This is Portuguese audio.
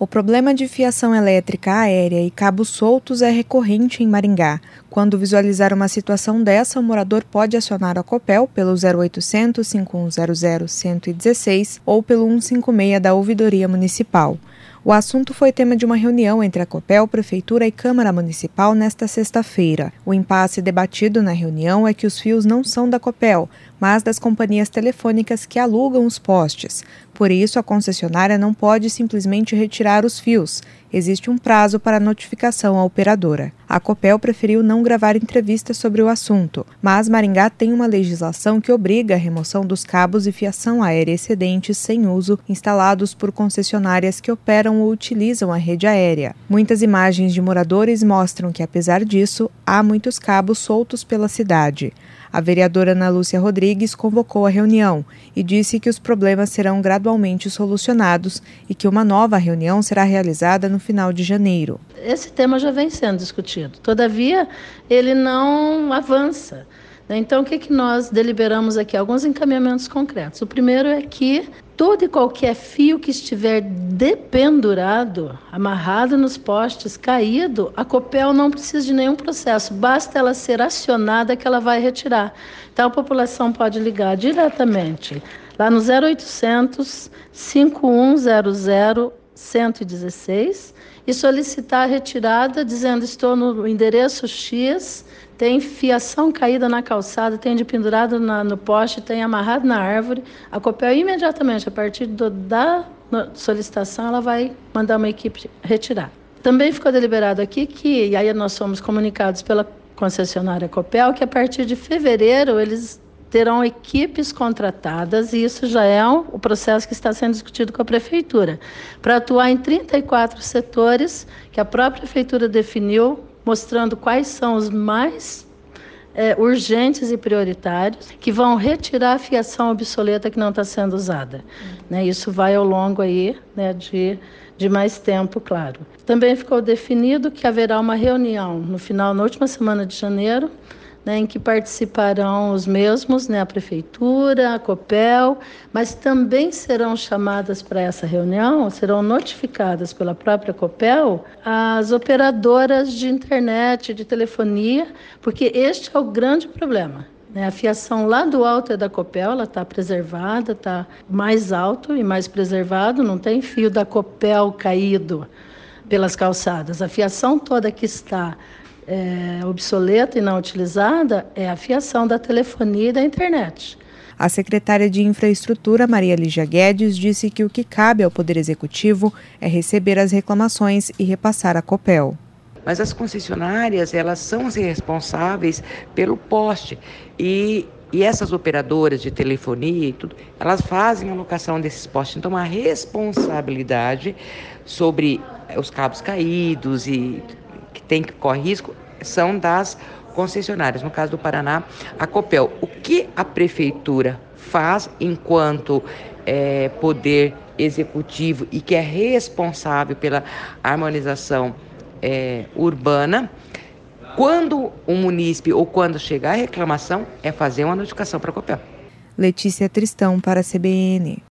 O problema de fiação elétrica aérea e cabos soltos é recorrente em Maringá. Quando visualizar uma situação dessa, o morador pode acionar a Copel pelo 0800 5100 116 ou pelo 156 da Ouvidoria Municipal. O assunto foi tema de uma reunião entre a Copel, Prefeitura e Câmara Municipal nesta sexta-feira. O impasse debatido na reunião é que os fios não são da Copel, mas das companhias telefônicas que alugam os postes. Por isso, a concessionária não pode simplesmente retirar os fios. Existe um prazo para notificação à operadora. A Copel preferiu não gravar entrevistas sobre o assunto, mas Maringá tem uma legislação que obriga a remoção dos cabos e fiação aérea excedentes sem uso instalados por concessionárias que operam ou utilizam a rede aérea. Muitas imagens de moradores mostram que, apesar disso, há muitos cabos soltos pela cidade. A vereadora Ana Lúcia Rodrigues convocou a reunião e disse que os problemas serão gradualmente solucionados e que uma nova reunião será realizada no final de janeiro. Esse tema já vem sendo discutido, todavia ele não avança. Então, o que nós deliberamos aqui? Alguns encaminhamentos concretos. O primeiro é que todo e qualquer fio que estiver dependurado, amarrado nos postes, caído, a Copel não precisa de nenhum processo, basta ela ser acionada que ela vai retirar. Então, a população pode ligar diretamente lá no 0800 5100 116 e solicitar a retirada, dizendo: estou no endereço X, tem fiação caída na calçada, tem de pendurado no poste, tem amarrado na árvore. A Copel imediatamente, a partir da solicitação, ela vai mandar uma equipe retirar. Também ficou deliberado aqui que, e aí nós fomos comunicados pela concessionária Copel, que a partir de fevereiro eles terão equipes contratadas, e isso já é o processo que está sendo discutido com a Prefeitura, para atuar em 34 setores que a própria Prefeitura definiu, mostrando quais são os mais urgentes e prioritários, que vão retirar a fiação obsoleta que não está sendo usada. Isso vai ao longo aí, de mais tempo, claro. Também ficou definido que haverá uma reunião na última semana de janeiro, em que participarão os mesmos, a Prefeitura, a Copel, mas também serão chamadas para essa reunião, serão notificadas pela própria Copel as operadoras de internet, de telefonia, porque este é o grande problema. A fiação lá do alto é da Copel, ela está preservada, está mais alto e mais preservado, não tem fio da Copel caído pelas calçadas. A fiação toda que está obsoleta e não utilizada é a fiação da telefonia e da internet. A secretária de Infraestrutura, Maria Lígia Guedes, disse que o que cabe ao Poder Executivo é receber as reclamações e repassar à Copel. Mas as concessionárias, elas são as responsáveis pelo poste e essas operadoras de telefonia e tudo, elas fazem a locação desses postes. Então, a responsabilidade sobre os cabos caídos e que corre risco são das concessionárias. No caso do Paraná, a Copel. O que a Prefeitura faz enquanto poder executivo e que é responsável pela harmonização urbana, quando o munícipe ou quando chegar a reclamação, é fazer uma notificação para a Copel. Letícia Tristão para a CBN.